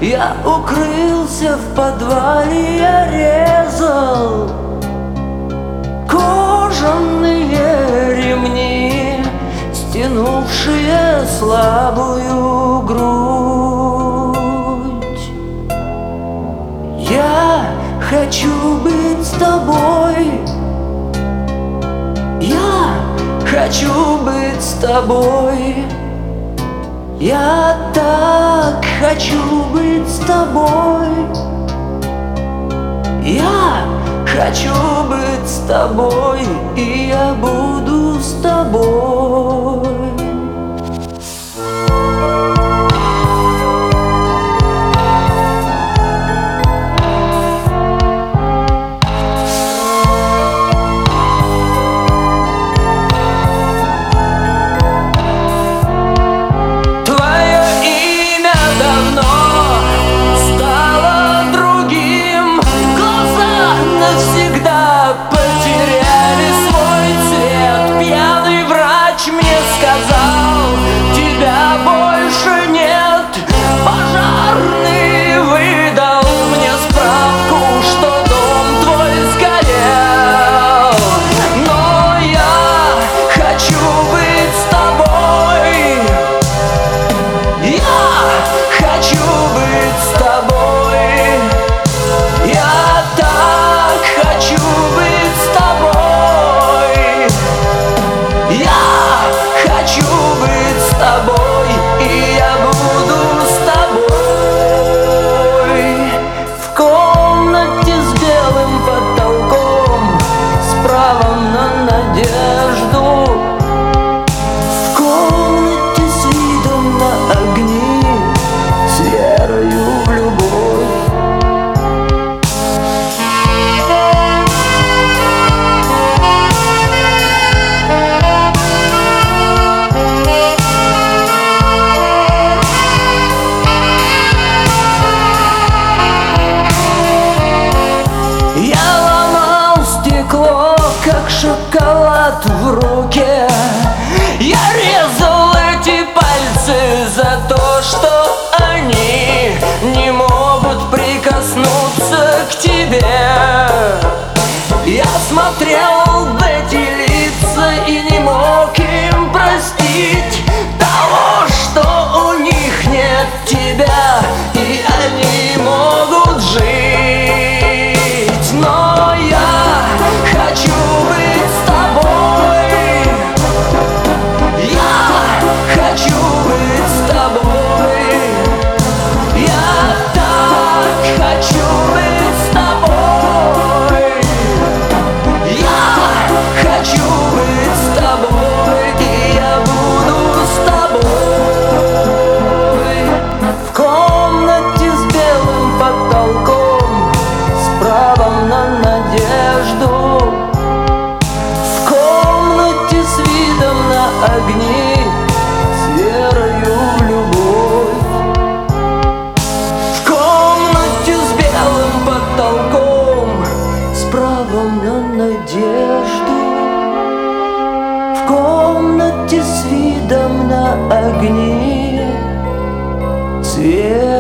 Я укрылся в подвале, я резал кожаные ремни, стянувшие слабую грудь. Я хочу быть с тобой, я хочу быть с тобой. Я так хочу быть с тобой. Я хочу быть с тобой, и я буду с тобой. Тебя больше нет. Пожарный выдал мне справку, что дом твой сгорел. Но я хочу быть с тобой. Я хочу быть с тобой. Я так хочу быть с тобой. Я хочу быть с тобой, и я буду с тобой. В комнате с белым потолком, с правом на надежду. В комнате с видом на огни, с верою в любовь. Как шоколад в руке, я резал эти пальцы за то, что они не могут прикоснуться к тебе. Я смотрел в эти лица и не мог им простить того, что у них нет тебя, и они могут жить. Но я хочу быть с тобой. Я хочу быть с тобой. Я так хочу быть с тобой. Я хочу быть с тобой, и я буду с тобой. В комнате с белым потолком, с правом на надежду. В комнате с видом на огни, с верою в любовь. В комнате с белым потолком, с правом на надежду. В комнате с видом на огни, с верою